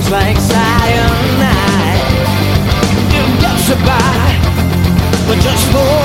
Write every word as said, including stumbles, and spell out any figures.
feels like cyanide. It gets you by, but just for